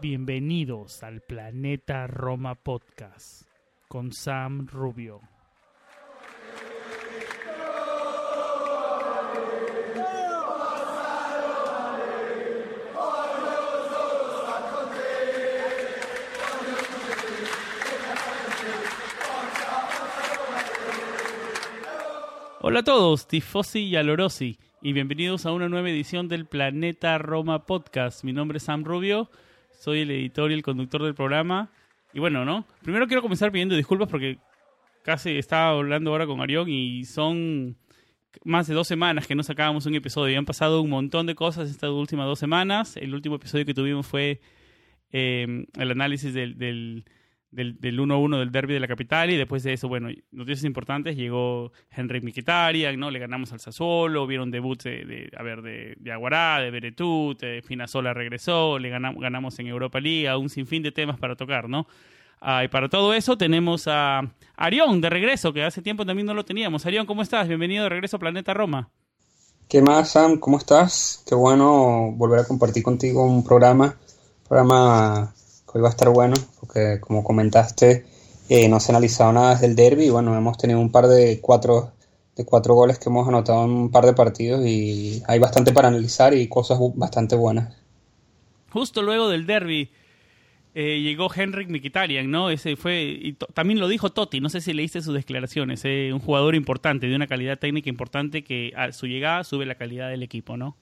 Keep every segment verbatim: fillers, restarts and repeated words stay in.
Bienvenidos al Planeta Roma Podcast con Sam Rubio. Hola a todos, tifosi y alorosi, y bienvenidos a una nueva edición del Planeta Roma Podcast. Mi nombre es Sam Rubio, soy el editor y el conductor del programa. Y bueno, ¿no? Primero quiero comenzar pidiendo disculpas porque casi estaba hablando ahora con Arión y son más de dos semanas que no sacábamos un episodio. Y han pasado un montón de cosas estas últimas dos semanas. El último episodio que tuvimos fue eh, el análisis del... del Del, del uno a uno del derbi de la capital, y después de eso, bueno, noticias importantes, llegó Henrik Mkhitaryan, ¿no? Le ganamos al Sassuolo, vieron debuts de, de, a ver, de, de Aguará, de Beretut, de Spinazzola regresó, le ganamos, ganamos en Europa League, un sinfín de temas para tocar, ¿no? Ah, y para todo eso tenemos a Arión de regreso, que hace tiempo también no lo teníamos. Arión, ¿cómo estás? Bienvenido de regreso a Planeta Roma. ¿Qué más, Sam? ¿Cómo estás? Qué bueno volver a compartir contigo un programa, programa... Hoy va a estar bueno, porque como comentaste, eh, no se ha analizado nada desde el derbi y bueno, hemos tenido un par de cuatro, de cuatro goles que hemos anotado en un par de partidos y hay bastante para analizar y cosas bastante buenas. Justo luego del derbi eh, llegó Henrik Mkhitaryan, ¿no? Ese fue, y to, también lo dijo Totti, no sé si leíste sus declaraciones, eh, un jugador importante, de una calidad técnica importante que a su llegada sube la calidad del equipo, ¿no?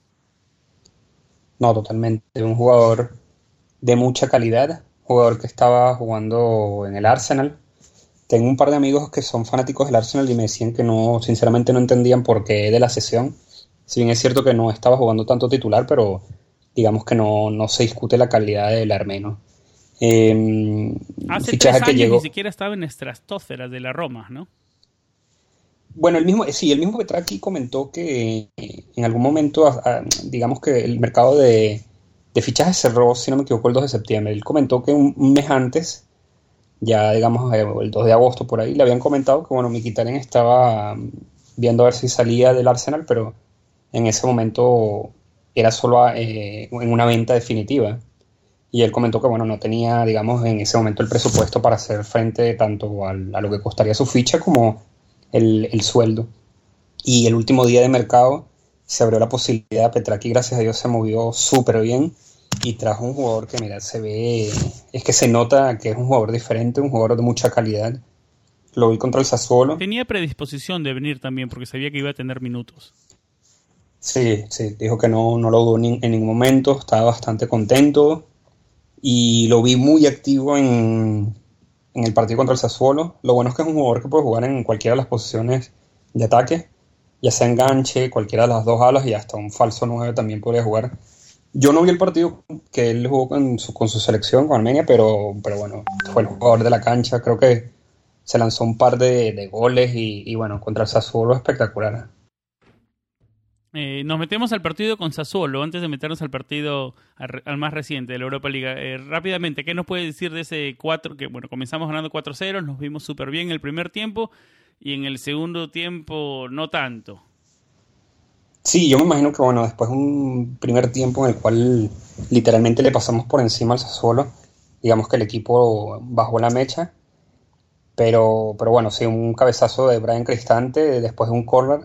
No, totalmente, un jugador de mucha calidad, jugador que estaba jugando en el Arsenal. Tengo un par de amigos que son fanáticos del Arsenal y me decían que no, sinceramente no entendían por qué de la sesión. Si bien es cierto que no estaba jugando tanto titular, pero digamos que no, no se discute la calidad del armenio. Eh, Hace tres años que llegó... ni siquiera estaba en estratosferas de la Roma, ¿no? Bueno, el mismo, sí, el mismo Petracchi comentó que en algún momento, digamos que el mercado de de fichajes cerró, si no me equivoco, el dos de septiembre. Él comentó que un, un mes antes, ya digamos el dos de agosto por ahí, le habían comentado que bueno, Mkhitaryan estaba viendo a ver si salía del Arsenal, pero en ese momento era solo eh, en una venta definitiva. Y él comentó que bueno, no tenía, digamos, en ese momento el presupuesto para hacer frente tanto al, a lo que costaría su ficha como el, el sueldo. Y el último día de mercado se abrió la posibilidad, Petracchi gracias a Dios se movió súper bien y trajo un jugador que mira, se ve, es que se nota que es un jugador diferente, un jugador de mucha calidad. Lo vi contra el Sassuolo. Tenía predisposición de venir también porque sabía que iba a tener minutos. Sí, sí, dijo que no, no lo dudó ni, en ningún momento, estaba bastante contento y lo vi muy activo en, en el partido contra el Sassuolo. Lo bueno es que es un jugador que puede jugar en cualquiera de las posiciones de ataque, ya sea enganche, cualquiera de las dos alas y hasta un falso nueve también podría jugar. Yo no vi el partido que él jugó con su, con su selección, con Armenia, pero, pero bueno, fue el jugador de la cancha, creo que se lanzó un par de, de goles y, y bueno, contra el Sassuolo espectacular. Eh, nos metemos al partido con Sassuolo, antes de meternos al partido al, al más reciente de la Europa League. Eh, rápidamente, ¿qué nos puede decir de ese cuatro? Que bueno, comenzamos ganando cuatro cero, nos vimos súper bien en el primer tiempo, y en el segundo tiempo no tanto. Sí, yo me imagino que bueno, después de un primer tiempo en el cual literalmente le pasamos por encima al Sassuolo, digamos que el equipo bajó la mecha, pero, pero bueno, sí, un cabezazo de Bryan Cristante después de un córner,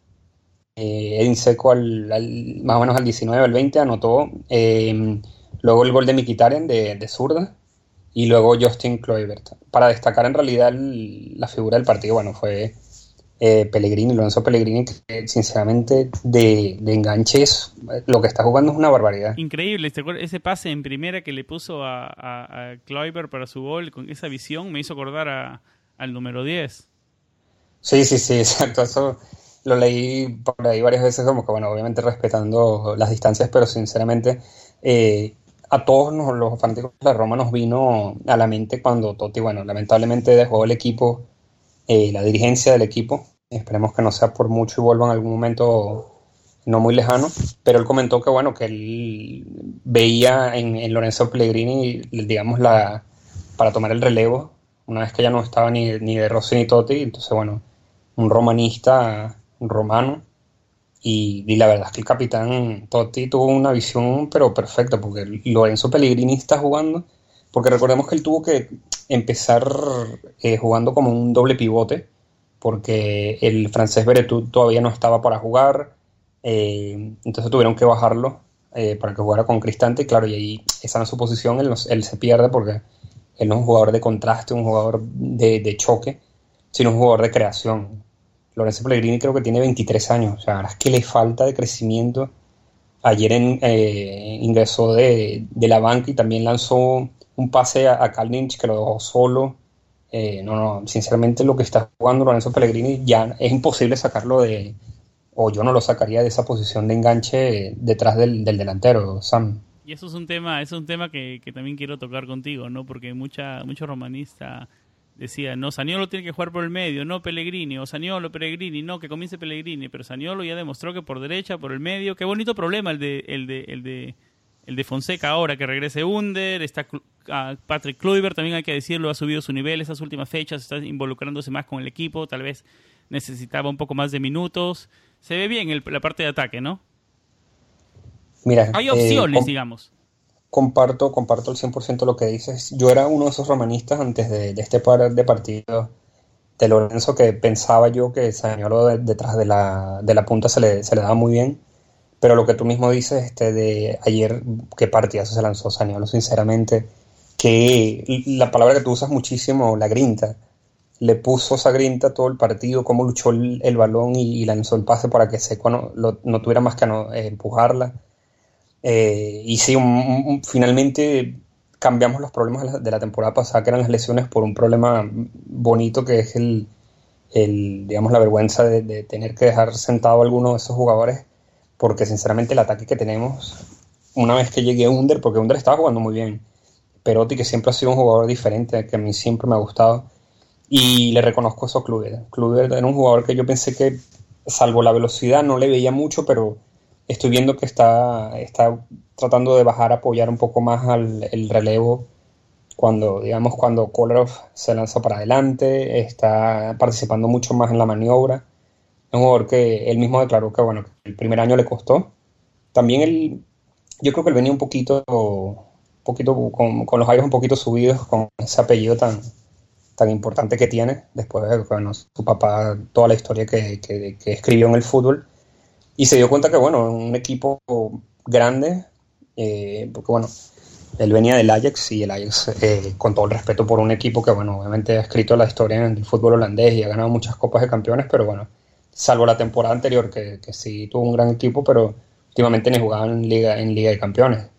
eh, Edin Dzeko al, al, más o menos al diecinueve, al veinte anotó, eh, luego el gol de Mkhitaryan de, de zurda, y luego Justin Kluivert. Para destacar en realidad el, la figura del partido, bueno, fue eh, Pellegrini, Lorenzo Pellegrini, que sinceramente de, de enganches, lo que está jugando es una barbaridad. Increíble, ese pase en primera que le puso a, a, a Kluivert para su gol, con esa visión me hizo acordar a, al número diez. Sí, sí, sí, exacto, eso lo leí por ahí varias veces, como que bueno, obviamente respetando las distancias, pero sinceramente... Eh, a todos nos, los fanáticos de la Roma nos vino a la mente cuando Totti, bueno, lamentablemente dejó el equipo, eh, la dirigencia del equipo. Esperemos que no sea por mucho y vuelva en algún momento no muy lejano. Pero él comentó que, bueno, que él veía en, en Lorenzo Pellegrini, digamos, la para tomar el relevo, una vez que ya no estaba ni, ni De Rossi ni Totti. Entonces, bueno, un romanista, un romano. Y, y la verdad es que el capitán Totti tuvo una visión pero perfecta, porque Lorenzo Pellegrini está jugando, porque recordemos que él tuvo que empezar eh, jugando como un doble pivote, porque el francés Veretout todavía no estaba para jugar, eh, entonces tuvieron que bajarlo eh, para que jugara con Cristante, y claro, y ahí esa no es su posición, él, no- él se pierde porque él no es un jugador de contraste, un jugador de, de choque, sino un jugador de creación. Lorenzo Pellegrini creo que tiene veintitrés años, o sea, la verdad es que le falta de crecimiento. Ayer en, eh, ingresó de, de la banca y también lanzó un pase a, a Kalinic que lo dejó solo. Eh, no, no, sinceramente lo que está jugando Lorenzo Pellegrini ya es imposible sacarlo de, o yo no lo sacaría de esa posición de enganche detrás del, del delantero, Sam. Y eso es un tema, eso es un tema que, que también quiero tocar contigo, ¿no? Porque mucha, mucho romanista decía, no, Zaniolo tiene que jugar por el medio, no Pellegrini, o Zaniolo, Pellegrini, no, que comience Pellegrini, pero Zaniolo ya demostró que por derecha, por el medio, qué bonito problema el de, el de, el de, el de Fonseca ahora, que regrese Under, está Clu- ah, Patrick Kluivert, también hay que decirlo, ha subido su nivel esas últimas fechas, está involucrándose más con el equipo, tal vez necesitaba un poco más de minutos, se ve bien el- la parte de ataque, ¿no? Mira, Hay eh, opciones, com- digamos. comparto, comparto el cien por ciento lo que dices. Yo era uno de esos romanistas antes de, de este par de partidos de Lorenzo que pensaba yo que Zaniolo de- detrás de la, de la punta se le, se le daba muy bien. Pero lo que tú mismo dices, este de ayer, qué partidazo se lanzó Zaniolo, sinceramente, que la palabra que tú usas muchísimo, la grinta, le puso esa grinta todo el partido, cómo luchó el, el balón y, y lanzó el pase para que Seco no, lo- no tuviera más que no, eh, empujarla. Eh, y sí, un- un- finalmente cambiamos los problemas de la, de la temporada pasada, que eran las lesiones, por un problema bonito que es el, el, digamos, la vergüenza de, de tener que dejar sentado a alguno de esos jugadores, porque sinceramente el ataque que tenemos, una vez que llegué a Under, porque Under estaba jugando muy bien, Perotti, que siempre ha sido un jugador diferente, que a mí siempre me ha gustado, y le reconozco eso a Kluivert. Kluivert era un jugador que yo pensé que, salvo la velocidad, no le veía mucho, pero estoy viendo que está, está tratando de bajar, apoyar un poco más al el relevo cuando, digamos, cuando Kolarov se lanza para adelante, está participando mucho más en la maniobra. Es un jugador que él mismo declaró que, bueno, el primer año le costó. También él, yo creo que él venía un poquito, un poquito con, con los aires un poquito subidos, con ese apellido tan, tan importante que tiene, después de, bueno, su papá, toda la historia que, que, que escribió en el fútbol, y se dio cuenta que, bueno, un equipo grande, eh, porque, bueno, él venía del Ajax, y el Ajax, eh, con todo el respeto por un equipo que, bueno, obviamente ha escrito la historia en el fútbol holandés y ha ganado muchas copas de campeones, pero bueno, salvo la temporada anterior, que, que sí tuvo un gran equipo, pero últimamente ni jugaba en Liga, en Liga de Campeones.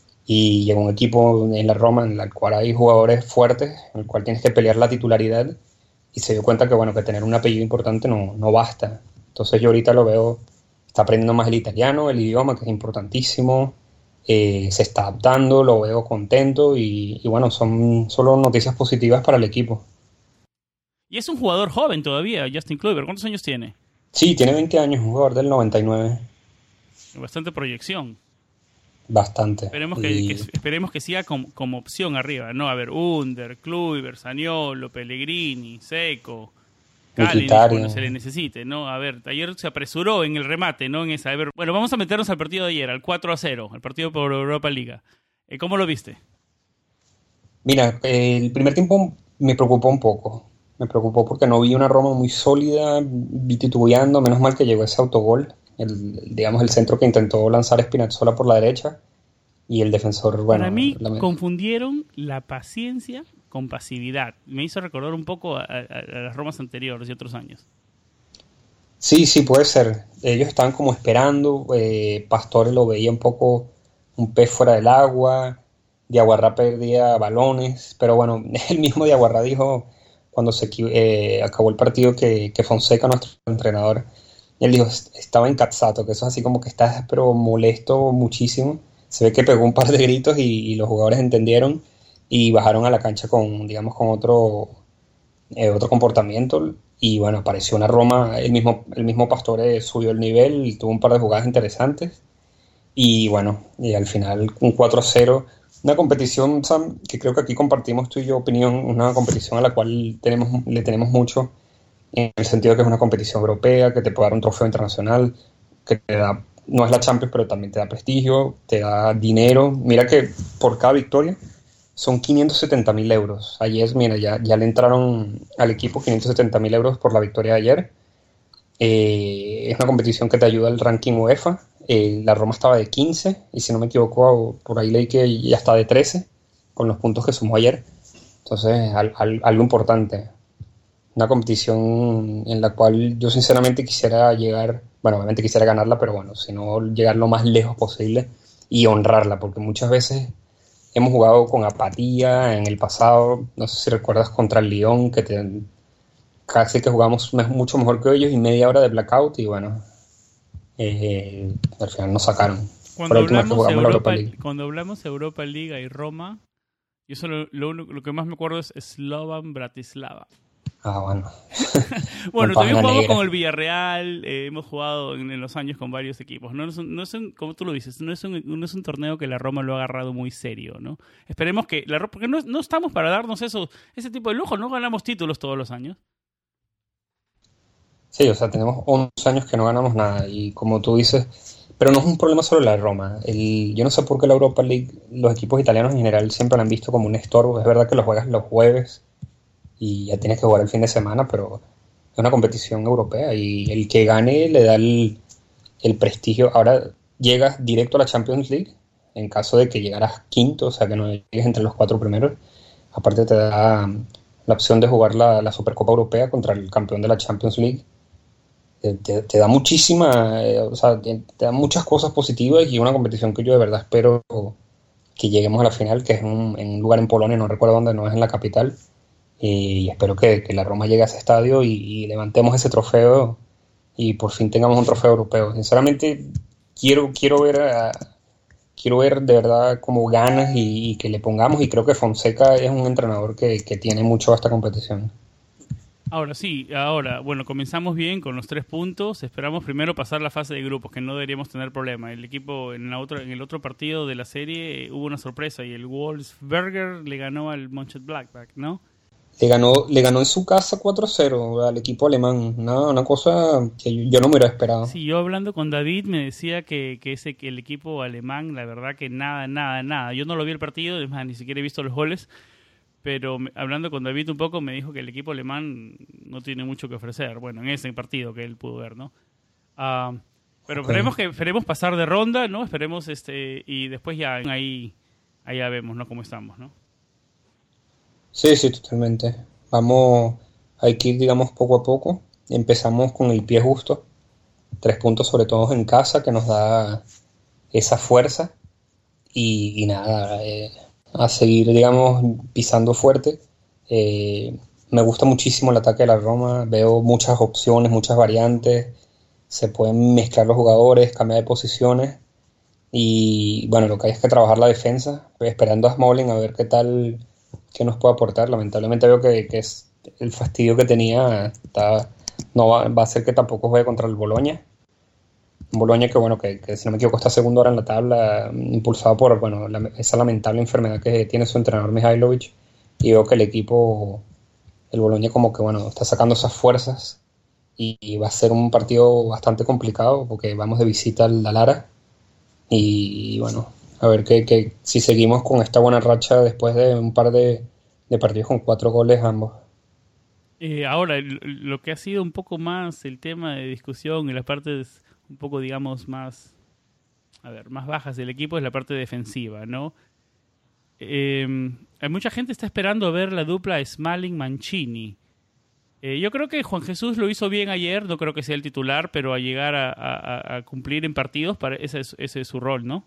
Y llegó un equipo en la Roma en el cual hay jugadores fuertes, en el cual tienes que pelear la titularidad, y se dio cuenta que, bueno, que tener un apellido importante no, no basta. Entonces yo ahorita lo veo, está aprendiendo más el italiano, el idioma, que es importantísimo, eh, se está adaptando, lo veo contento, y, y bueno, son solo noticias positivas para el equipo. Y es un jugador joven todavía, Justin Kluivert. ¿Cuántos años tiene? Sí, tiene veinte años, un jugador del noventa y nueve, Bastante proyección. bastante. Esperemos que, que- Y esperemos que siga como, como opción arriba, ¿no? A ver, Under, Kluivert, Zaniolo, Pellegrini, Seco, Kalinic cuando se le Mkhitaryan. necesite, ¿no? A ver, ayer se apresuró en el remate, ¿no? En esa. A ver, bueno, vamos a meternos al partido de ayer, al cuatro a cero, al partido por Europa Liga. Eh, ¿Cómo lo viste? Mira, eh, el primer tiempo me preocupó un poco. Me preocupó porque no vi una Roma muy sólida, vi titubeando, menos mal que llegó ese autogol, el, digamos el centro que intentó lanzar Spinazzola por la derecha, y el defensor, Para bueno, mí la- confundieron la paciencia con pasividad. Me hizo recordar un poco a, a- a las Romas anteriores y otros años. sí, sí puede ser. Ellos estaban como esperando, eh, Pastore lo veía un poco un pez fuera del agua, Diaguarra perdía balones, pero bueno, el mismo Diaguarra dijo cuando se equi- eh, acabó el partido que, que Fonseca, nuestro entrenador, él dijo, "Est- estaba encazzato", que eso es así como que está pero molesto muchísimo. Se ve que pegó un par de gritos, y, y los jugadores entendieron y bajaron a la cancha con, digamos, con otro, eh, otro comportamiento. Y bueno, apareció una Roma, el mismo, el mismo Pastore subió el nivel y tuvo un par de jugadas interesantes. Y bueno, y al final un cuatro a cero. Una competición, Sam, que creo que aquí compartimos tú y yo opinión, una competición a la cual tenemos, le tenemos mucho, en el sentido de que es una competición europea, que te puede dar un trofeo internacional. que te da, no es la Champions, pero también te da prestigio, te da dinero. Mira que por cada victoria son quinientos setenta mil euros. Ayer, mira, ya, ya le entraron al equipo quinientos setenta mil euros por la victoria de ayer. Eh, es una competición que te ayuda al ranking UEFA. Eh, la Roma estaba de quince y si no me equivoco, por ahí leí que ya está de trece con los puntos que sumó ayer. Entonces, al, al, algo importante. Una competición en la cual yo sinceramente quisiera llegar, bueno, obviamente quisiera ganarla, pero bueno, si no, llegar lo más lejos posible y honrarla, porque muchas veces hemos jugado con apatía en el pasado. No sé si recuerdas contra el Lyon, que te, casi que jugamos mucho mejor que ellos y media hora de blackout y bueno, eh, al final nos sacaron. Cuando hablamos, Europa, cuando hablamos Europa Liga y Roma, yo solo lo, lo, lo que más me acuerdo es Slovan Bratislava. Ah, bueno. Bueno, también jugamos negra. Con el Villarreal, eh, hemos jugado en, en los años con varios equipos. No es, un, no es un, como tú lo dices, no es, un, no es un torneo que la Roma lo ha agarrado muy serio, ¿no? Esperemos que la Roma, porque no, no estamos para darnos eso, ese tipo de lujo, no ganamos títulos todos los años. Sí, o sea, tenemos once años que no ganamos nada y como tú dices, pero no es un problema solo la Roma. El, yo no sé por qué la Europa League, los equipos italianos en general siempre la han visto como un estorbo. Es verdad que lo juegas los jueves y ya tienes que jugar el fin de semana, pero es una competición europea y el que gane le da el, el prestigio. Ahora llegas directo a la Champions League en caso de que llegaras quinto, o sea que no llegues entre los cuatro primeros. Aparte te da la opción de jugar la, la Supercopa Europea contra el campeón de la Champions League. Te, te, te da muchísima, eh, o sea, te, te da muchas cosas positivas y una competición que yo de verdad espero que lleguemos a la final, que es un, en un lugar en Polonia, no recuerdo dónde, no es en la capital. Y espero que, que la Roma llegue a ese estadio y, y levantemos ese trofeo y por fin tengamos un trofeo europeo. Sinceramente, quiero, quiero ver a, quiero ver de verdad como ganas y, y que le pongamos, y creo que Fonseca es un entrenador que, que tiene mucho a esta competición. Ahora sí, ahora, bueno, comenzamos bien con los tres puntos. Esperamos primero pasar la fase de grupos, que no deberíamos tener problema. El equipo en, la otra, en el otro partido de la serie hubo una sorpresa y el Wolfsberger le ganó al Mönchengladbach, ¿no? Le ganó, le ganó en su casa cuatro cero al equipo alemán. Una, una cosa que yo no me hubiera esperado. Sí, yo hablando con David me decía que, que, ese, que el equipo alemán, la verdad que nada, nada, nada. Yo no lo vi el partido, es más, ni siquiera he visto los goles. Pero me, hablando con David un poco, me dijo que el equipo alemán no tiene mucho que ofrecer. Bueno, en ese partido que él pudo ver, ¿no? Uh, pero okay. esperemos que esperemos pasar de ronda, ¿no? Esperemos este y después ya ahí, ahí ya vemos, ¿no? Cómo estamos, ¿no? Sí, sí, totalmente. Vamos, hay que ir, digamos, poco a poco. Empezamos con el pie justo. Tres puntos sobre todo en casa, que nos da esa fuerza. Y, y nada, eh, a seguir, digamos, pisando fuerte. Eh, me gusta muchísimo el ataque de la Roma. Veo muchas opciones, muchas variantes. Se pueden mezclar los jugadores, cambiar de posiciones. Y bueno, lo que hay es que trabajar la defensa. Esperando a Smalling a ver qué tal... que nos puede aportar. Lamentablemente veo que, que es el fastidio que tenía está, no va, va a ser que tampoco juegue contra el Bologna. Un Bologna que bueno, que, que si no me equivoco está segundo ahora en la tabla, impulsado por bueno la, esa lamentable enfermedad que tiene su entrenador Mihailovic, y veo que el equipo, el Bologna como que bueno, está sacando esas fuerzas y, y va a ser un partido bastante complicado porque vamos de visita al Lara y, y bueno, a ver que, que si seguimos con esta buena racha después de un par de, de partidos con cuatro goles ambos. Eh, ahora, lo que ha sido un poco más el tema de discusión en las partes un poco, digamos, más, a ver, más bajas del equipo es la parte defensiva, ¿no? Eh, hay mucha gente está esperando ver la dupla Smalling-Mancini. Eh, yo creo que Juan Jesús lo hizo bien ayer, no creo que sea el titular, pero a llegar a, a, a cumplir en partidos, para, ese, es, ese es su rol, ¿no?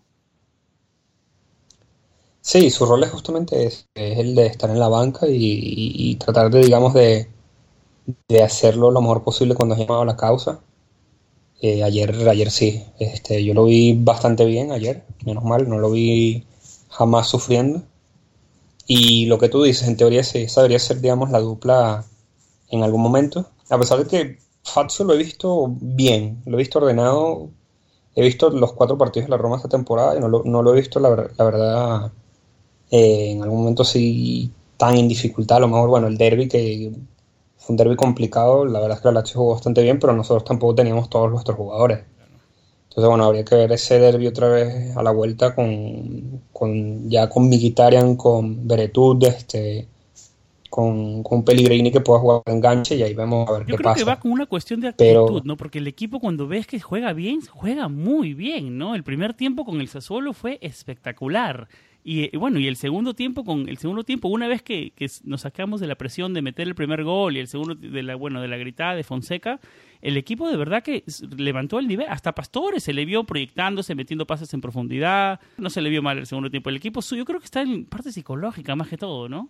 Sí, su rol es justamente ese, es el de estar en la banca y, y, y tratar de, digamos, de, de hacerlo lo mejor posible cuando es llamado a la causa. Eh, ayer, ayer sí, este, yo lo vi bastante bien ayer, menos mal, no lo vi jamás sufriendo. Y lo que tú dices, en teoría sí, esa debería ser, digamos, la dupla en algún momento. A pesar de que Fazio lo he visto bien, lo he visto ordenado, he visto los cuatro partidos de la Roma esta temporada y no lo, no lo he visto, la, la verdad, eh, en algún momento sí tan en dificultad. A lo mejor, bueno, el derbi que... un derbi complicado, la verdad es que la Lazio jugó bastante bien, pero nosotros tampoco teníamos todos nuestros jugadores. Entonces, bueno, habría que ver ese derbi otra vez a la vuelta con, con ya con Mkhitaryan, con Veretout, este, con, con Pellegrini que pueda jugar de enganche y ahí vemos a ver Yo qué creo que pasa. va con una cuestión de actitud, Pero ¿no? Porque el equipo cuando ves que juega bien, juega muy bien, ¿no? El primer tiempo con el Sassuolo fue espectacular. Y, y bueno, y el segundo tiempo con el segundo tiempo, una vez que, que nos sacamos de la presión de meter el primer gol y el segundo de la bueno, de la gritada de Fonseca, el equipo de verdad que levantó el nivel. Hasta Pastore se le vio proyectándose, metiendo pases en profundidad. No se le vio mal el segundo tiempo. El equipo yo creo que está en parte psicológica más que todo, ¿no?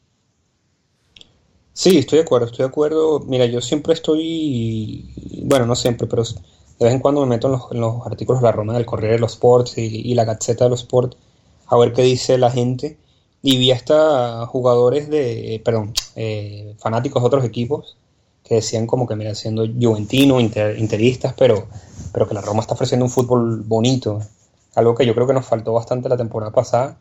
sí, estoy de acuerdo, estoy de acuerdo. Mira, yo siempre estoy, bueno, no siempre, pero de vez en cuando me meto en los, en los artículos de la Roma del Corriere dello Sport y, y la Gazzetta dello Sport a ver qué dice la gente. Y vi hasta jugadores de, eh, perdón, eh, fanáticos de otros equipos que decían como que, mira, siendo juventinos, inter, interistas, pero, pero que la Roma está ofreciendo un fútbol bonito. Algo que yo creo que nos faltó bastante la temporada pasada.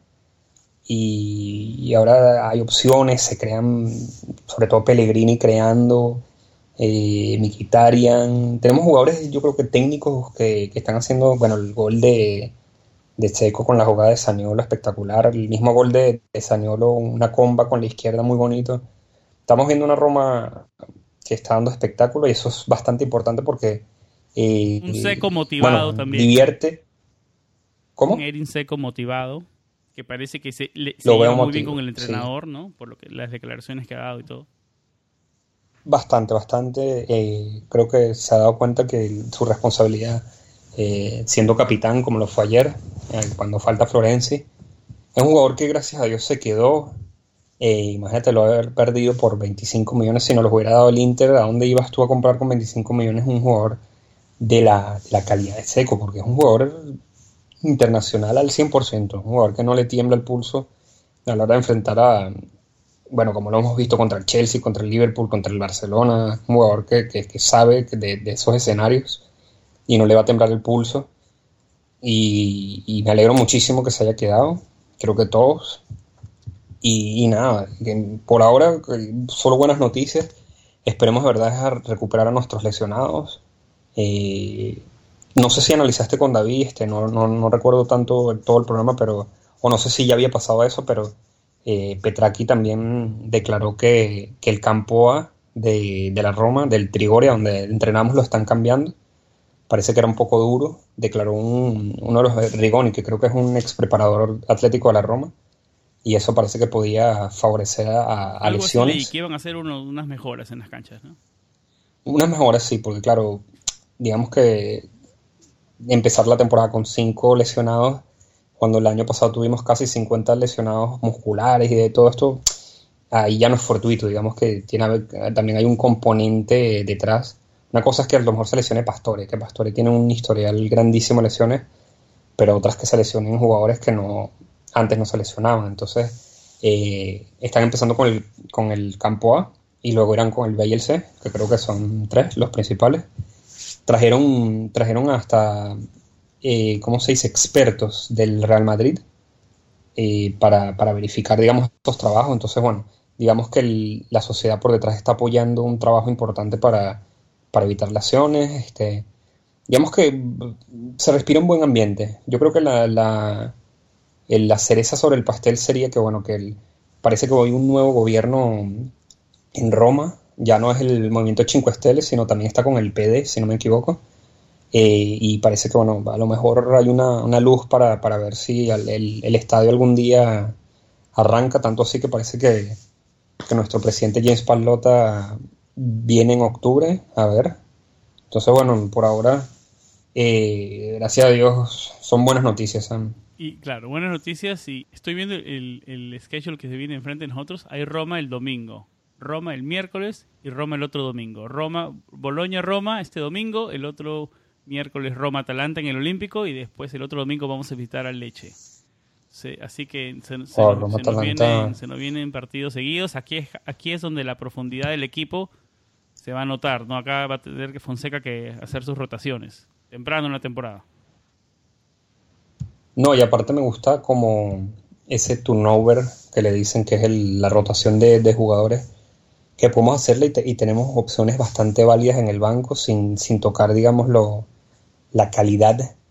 Y, y ahora hay opciones, se crean, sobre todo Pellegrini creando, eh, Mkhitaryan. Tenemos jugadores, yo creo que técnicos que, que están haciendo, bueno, el gol de, de Checo con la jugada de Zaniolo espectacular, el mismo gol de, de Zaniolo, una comba con la izquierda muy bonito. Estamos viendo una Roma que está dando espectáculo y eso es bastante importante porque eh, Un Seco motivado bueno, también. divierte. ¿Cómo? Un Edin Seco motivado, que parece que se, le, se Lo lleva veo muy motivo, bien con el entrenador, sí. ¿no? Por lo que las declaraciones que ha dado y todo. Bastante, bastante. Eh, creo que se ha dado cuenta que su responsabilidad, eh, siendo capitán, como lo fue ayer, eh, cuando falta Florenzi, es un jugador que gracias a Dios se quedó. Eh, imagínate lo haber perdido por veinticinco millones si no los hubiera dado el Inter. ¿A dónde ibas tú a comprar con veinticinco millones un jugador de la, de la calidad de Seco? Porque es un jugador internacional al cien por ciento, un jugador que no le tiembla el pulso a la hora de enfrentar a, bueno, como lo hemos visto contra el Chelsea, contra el Liverpool, contra el Barcelona, un jugador que, que, que sabe de, de esos escenarios y no le va a temblar el pulso. Y, y me alegro muchísimo que se haya quedado, creo que todos. Y, y nada, que por ahora solo buenas noticias. Esperemos de verdad recuperar a nuestros lesionados. Eh, no sé si analizaste con David, este, no, no, no recuerdo tanto todo el programa, pero o no sé si ya había pasado eso, pero eh, Petracchi también declaró que, que el campo A de, de la Roma, del Trigoria, donde entrenamos, lo están cambiando. Parece que era un poco duro. Declaró un, uno de los Rigoni, que creo que es un ex preparador atlético de la Roma, y eso parece que podía favorecer a, a Algo lesiones. así, que iban a hacer uno, unas mejoras en las canchas, ¿no? Unas mejoras sí, porque claro, digamos que empezar la temporada con cinco lesionados, cuando el año pasado tuvimos casi cincuenta lesionados musculares y de todo esto, ahí ya no es fortuito, digamos que tiene, también hay un componente detrás. Una cosa es que a lo mejor se lesione Pastore, que Pastore tiene un historial grandísimo de lesiones, pero otras que se lesionen jugadores que no antes no se lesionaban. Entonces eh, están empezando con el, con el campo A y luego irán con el B y el C, que creo que son tres los principales. Trajeron, trajeron hasta, eh, ¿cómo se dice?, expertos del Real Madrid eh, para, para verificar, digamos, estos trabajos. Entonces, bueno, digamos que el, la sociedad por detrás está apoyando un trabajo importante para, para evitar lesiones. Este, digamos que se respira un buen ambiente. Yo creo que la, la, el, la cereza sobre el pastel sería que, bueno, que el, parece que hoy un nuevo gobierno en Roma. Ya no es el movimiento Cinque Stelle, sino también está con el P D, si no me equivoco. Eh, y parece que, bueno, a lo mejor hay una, una luz para, para ver si el, el, el estadio algún día arranca, tanto así que parece que, que nuestro presidente James Pallotta viene en octubre, a ver. Entonces, bueno, por ahora, eh, gracias a Dios, son buenas noticias, Sam. Y claro, buenas noticias. Y estoy viendo el, el schedule que se viene enfrente de nosotros. Hay Roma el domingo, Roma el miércoles y Roma el otro domingo. Roma, Boloña-Roma este domingo, el otro miércoles Roma-Atalanta en el Olímpico y después el otro domingo vamos a visitar al Lecce. Sí, así que se, se, Oh, se, nos vienen, se nos vienen partidos seguidos. Aquí es, aquí es donde la profundidad del equipo se va a notar, ¿no? Acá va a tener que Fonseca que hacer sus rotaciones temprano en la temporada. No, y aparte me gusta como ese turnover que le dicen que es el, la rotación de, de jugadores que podemos hacerle y, te, y tenemos opciones bastante válidas en el banco sin, sin tocar, digamos, lo, la calidad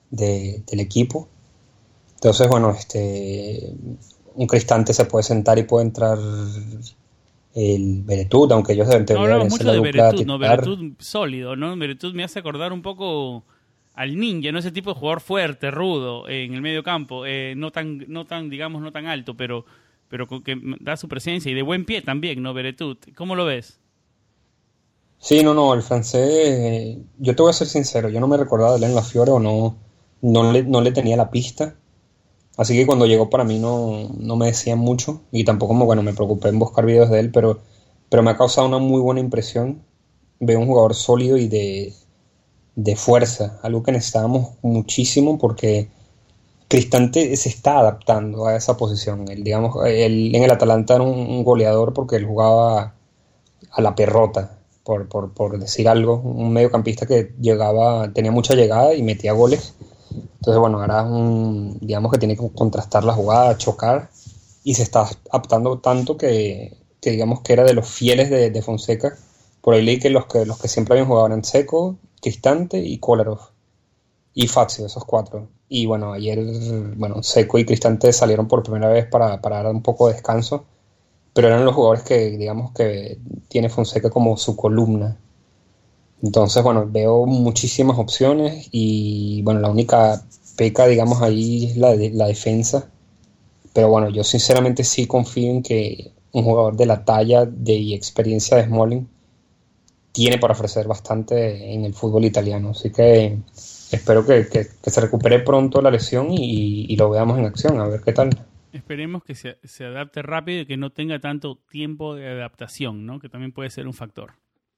de, del equipo. Entonces, bueno, este un Cristante se puede sentar y puede entrar el Veretout, aunque ellos deben tener No, ser mucho la de dupla Veretout, ¿no? titular. Veretout sólido, ¿no? Veretout me hace acordar un poco al Ninja, ¿no? Ese tipo de jugador fuerte, rudo, eh, en el medio campo, eh, no tan, no tan, digamos, no tan alto, pero, pero que da su presencia y de buen pie también, ¿no? Veretout, ¿cómo lo ves? Sí, no, no, el francés, eh, yo te voy a ser sincero, yo no me recordaba de él en la Fiore o no, no le, no le tenía la pista, así que cuando llegó para mí no, no me decían mucho y tampoco me, bueno, me preocupé en buscar videos de él, pero, pero me ha causado una muy buena impresión. Veo un jugador sólido y de, de fuerza, algo que necesitábamos muchísimo porque Cristante se está adaptando a esa posición. Él, digamos, él en el Atalanta era un, un goleador porque él jugaba a la perrota, por, por, por decir algo, un mediocampista que llegaba, tenía mucha llegada y metía goles. Entonces, bueno, ahora es un, digamos que tiene que contrastar la jugada, chocar, y se está adaptando tanto que, que digamos que era de los fieles de, de Fonseca. Por ahí leí que los que los que siempre habían jugado eran Seco, Cristante y Kolarov y Fazio, esos cuatro. Y bueno, ayer, bueno, Seco y Cristante salieron por primera vez para, para dar un poco de descanso, pero eran los jugadores que, digamos, que tiene Fonseca como su columna. Entonces, bueno, veo muchísimas opciones y, bueno, la única peca, digamos, ahí es la, de, la defensa. Pero bueno, yo sinceramente sí confío en que un jugador de la talla de, y experiencia de Smalling tiene para ofrecer bastante en el fútbol italiano. Así que espero que, que, que se recupere pronto la lesión y, y lo veamos en acción, a ver qué tal. Esperemos que se, se adapte rápido y que no tenga tanto tiempo de adaptación, ¿no? Que también puede ser un factor.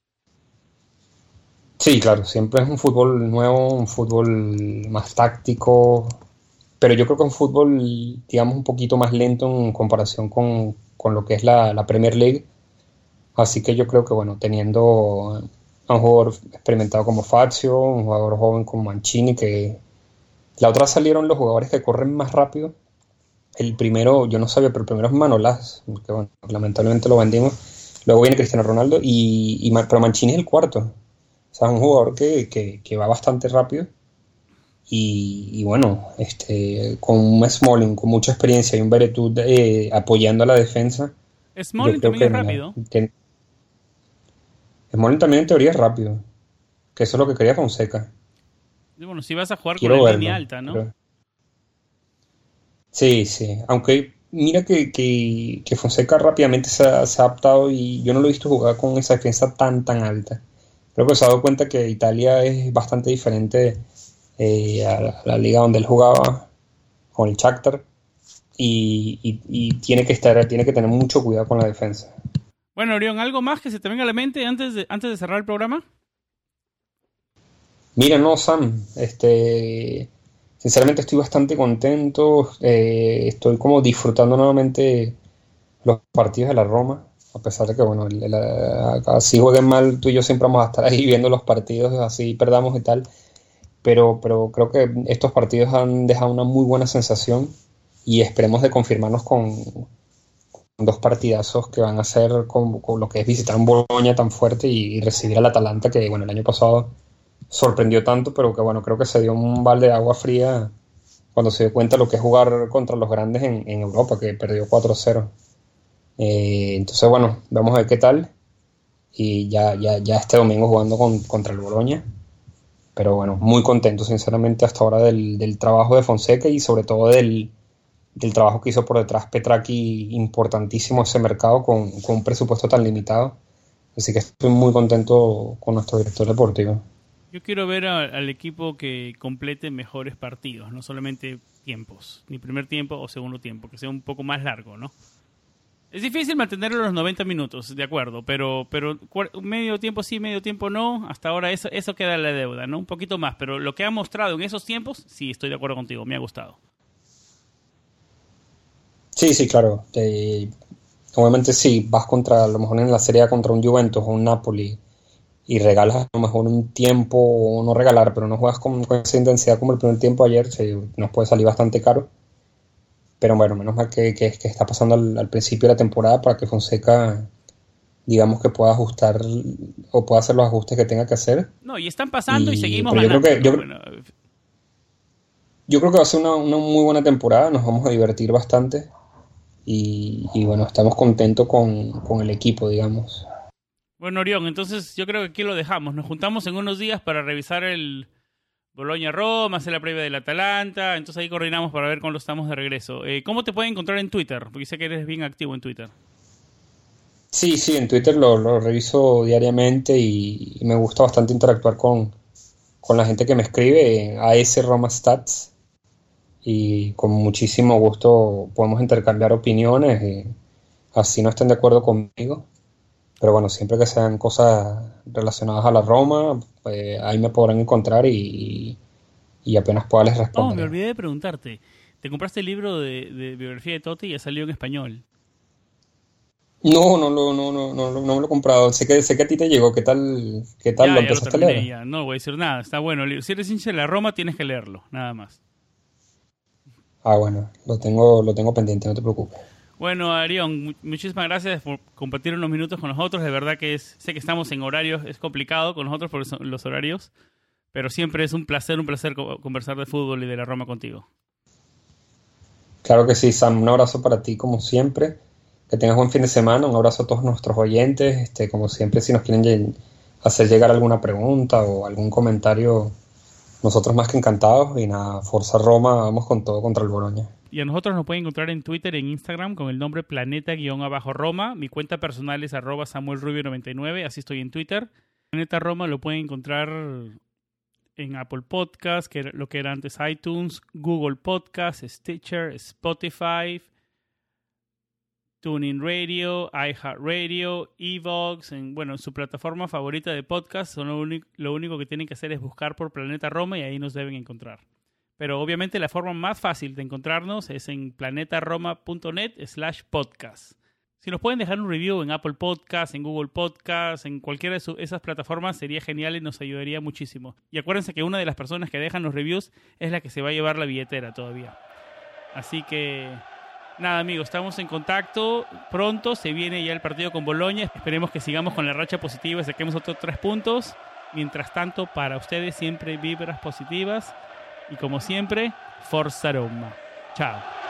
Sí, claro, siempre es un fútbol nuevo, un fútbol más táctico, pero yo creo que un fútbol, digamos, un poquito más lento en comparación con, con lo que es la, la Premier League. Así que yo creo que, bueno, teniendo a un jugador experimentado como Fazio, un jugador joven como Mancini, que la otra salieron los jugadores que corren más rápido. El primero, yo no sabía, pero el primero es Manolas, que bueno, lamentablemente lo vendimos. Luego viene Cristiano Ronaldo, y, y pero Mancini es el cuarto. O sea, es un jugador que, que, que va bastante rápido. Y, y bueno, este, con un Smalling con mucha experiencia y un Veretout eh, apoyando a la defensa, yo Smalling creo también que es mira, rápido. que, Smalling también en teoría es rápido, que eso es lo que quería Fonseca. Y bueno, si vas a jugar con la Quiero línea verlo. alta, ¿no? Pero... Sí, sí. Aunque mira que, que, que Fonseca rápidamente se ha, se ha adaptado y yo no lo he visto jugar con esa defensa tan, tan alta. Creo que se ha dado cuenta que Italia es bastante diferente eh, a, la, a la liga donde él jugaba con el Shakhtar y, y, y tiene que estar, tiene que tener mucho cuidado con la defensa. Bueno, Orión, ¿algo más que se te venga a la mente antes de, antes de cerrar el programa? Mira, no, Sam, este, sinceramente estoy bastante contento, eh, estoy como disfrutando nuevamente los partidos de la Roma, a pesar de que, bueno, el, el, así jueguen mal, tú y yo siempre vamos a estar ahí viendo los partidos, así perdamos y tal, pero, pero creo que estos partidos han dejado una muy buena sensación y esperemos de confirmarnos con, con dos partidazos que van a ser con, con lo que es visitar un Bologna tan fuerte y, y recibir al Atalanta, que, bueno, el año pasado sorprendió tanto, pero que, bueno, creo que se dio un balde de agua fría cuando se dio cuenta lo que es jugar contra los grandes en, en Europa, que perdió cuatro cero. Eh, entonces, bueno, vamos a ver qué tal. Y ya, ya, ya este domingo jugando con, contra el Bologna. Pero bueno, muy contento, sinceramente, hasta ahora del, del trabajo de Fonseca y sobre todo del, del trabajo que hizo por detrás Petracchi, importantísimo ese mercado con, con un presupuesto tan limitado. Así que estoy muy contento con nuestro director deportivo. Yo quiero ver a, al equipo que complete mejores partidos, no solamente tiempos, ni primer tiempo o segundo tiempo, que sea un poco más largo, ¿no? Es difícil mantenerlo los noventa minutos, de acuerdo, pero pero medio tiempo sí, medio tiempo no. Hasta ahora eso eso queda en la deuda, ¿no? Un poquito más, pero lo que ha mostrado en esos tiempos, sí, estoy de acuerdo contigo, me ha gustado. Sí, sí, claro. Eh, obviamente si vas contra, a lo mejor en la Serie A contra un Juventus o un Napoli y regalas a lo mejor un tiempo, o no regalar, pero no juegas con, con esa intensidad como el primer tiempo ayer, sí, nos puede salir bastante caro. Pero bueno, menos mal que, que, que está pasando al, al principio de la temporada para que Fonseca, digamos, que pueda ajustar o pueda hacer los ajustes que tenga que hacer. No, y están pasando y Y, seguimos pero yo ganando, creo que ¿no? yo, Bueno, yo creo que va a ser una, una muy buena temporada, nos vamos a divertir bastante y, y bueno, estamos contentos con, con el equipo, digamos. Bueno, Orión, entonces yo creo que aquí lo dejamos. Nos juntamos en unos días para revisar el Boloña-Roma, hacer la previa del Atalanta. Entonces ahí coordinamos para ver cuándo estamos de regreso. Eh, ¿Cómo te pueden encontrar en Twitter? Porque sé que eres bien activo en Twitter. Sí, sí, en Twitter lo, lo reviso diariamente y, y me gusta bastante interactuar con, con la gente que me escribe, A S Roma Stats, y con muchísimo gusto podemos intercambiar opiniones, y así no estén de acuerdo conmigo. Pero bueno, siempre que sean cosas relacionadas a la Roma, pues ahí me podrán encontrar y, y apenas pueda les Oh, me responderé. olvidé de preguntarte. ¿Te compraste el libro de, de biografía de Totti y ya salió en español? No, no, no, no, no, no, no me lo he comprado. Sé que, sé que a ti te llegó. ¿Qué tal, qué tal? Ya, ¿Lo ya lo empezaste a terminé, leer? ya. No voy a decir nada. Está bueno el libro. Si eres hincha de la Roma, tienes que leerlo. Nada más. Ah, bueno, lo tengo, lo tengo pendiente, no te preocupes. Bueno, Arión, mu- muchísimas gracias por compartir unos minutos con nosotros. De verdad que es, sé que estamos en horarios, es complicado con nosotros por eso- los horarios, pero siempre es un placer, un placer co- conversar de fútbol y de la Roma contigo. Claro que sí, Sam, un abrazo para ti como siempre. Que tengas buen fin de semana. Un abrazo a todos nuestros oyentes. Este, como siempre, si nos quieren lle- hacer llegar alguna pregunta o algún comentario, nosotros más que encantados. Y nada, Forza Roma, vamos con todo contra el Boloña. Y a nosotros nos pueden encontrar en Twitter, en Instagram, con el nombre planeta-roma. Mi cuenta personal es arroba samuelrubio noventa y nueve, así estoy en Twitter. Planeta Roma lo pueden encontrar en Apple Podcast, que era lo que era antes iTunes, Google Podcast, Stitcher, Spotify, TuneIn Radio, iHeartRadio, Evox, en, bueno, en su plataforma favorita de podcast. Son lo, único, lo único que tienen que hacer es buscar por Planeta Roma y ahí nos deben encontrar. Pero obviamente la forma más fácil de encontrarnos es en planetaroma.net slash podcast. Si nos pueden dejar un review en Apple Podcast, en Google Podcast, en cualquiera de su, esas plataformas, sería genial y nos ayudaría muchísimo. Y acuérdense que una de las personas que dejan los reviews es la que se va a llevar la billetera todavía. Así que, nada amigos, estamos en contacto. Pronto se viene ya el partido con Boloña. Esperemos que sigamos con la racha positiva y saquemos otros tres puntos. Mientras tanto, para ustedes siempre vibras positivas. Y como siempre, Forza Roma. Chao.